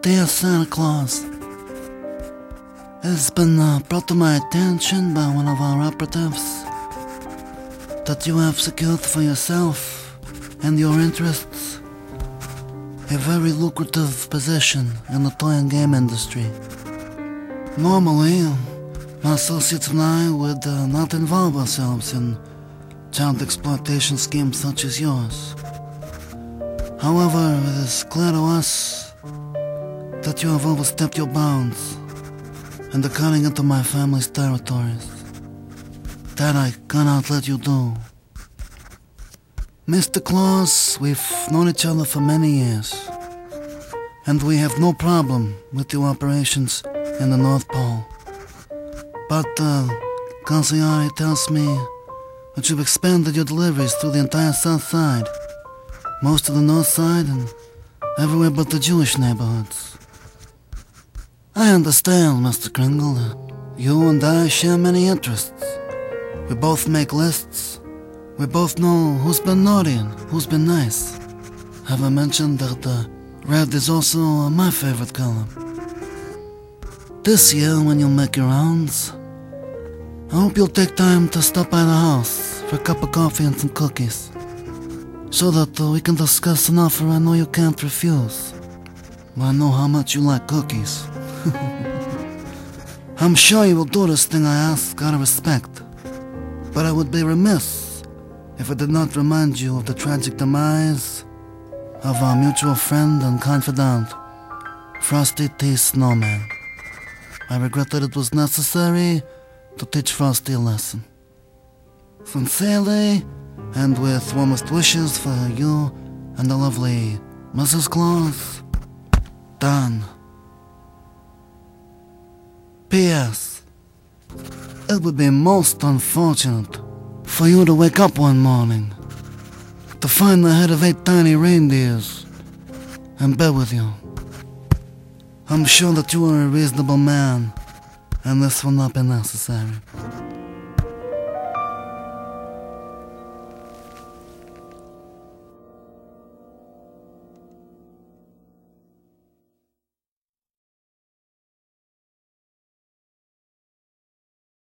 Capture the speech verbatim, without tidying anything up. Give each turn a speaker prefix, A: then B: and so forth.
A: Dear Santa Claus, it has been uh, brought to my attention by one of our operatives that you have secured for yourself and your interests a very lucrative position in the toy and game industry. Normally, my associates and I would uh, not involve ourselves in child exploitation schemes such as yours. However, it is clear to us that you have overstepped your bounds and are cutting into my family's territories. That I cannot let you do. Mister Claus, we've known each other for many years, and we have no problem with your operations in the North Pole. But, uh, Consigliere tells me that you've expanded your deliveries through the entire South Side, most of the North Side, and everywhere but the Jewish neighborhoods. I understand, Mister Kringle. You and I share many interests. We both make lists. We both know who's been naughty and who's been nice. Have I mentioned that uh, red is also uh, my favorite color? This year, when you make your rounds, I hope you'll take time to stop by the house for a cup of coffee and some cookies, so that uh, we can discuss an offer I know you can't refuse. But I know how much you like cookies. I'm sure you will do this thing I ask out of respect, but I would be remiss if I did not remind you of the tragic demise of our mutual friend and confidant, Frosty T. Snowman. I regret that it was necessary to teach Frosty a lesson. Sincerely, and with warmest wishes for you and the lovely Missus Claus, Dan. P S. It would be most unfortunate for you to wake up one morning to find the head of eight tiny reindeers in bed with you. I'm sure that you are a reasonable man, and this will not be necessary.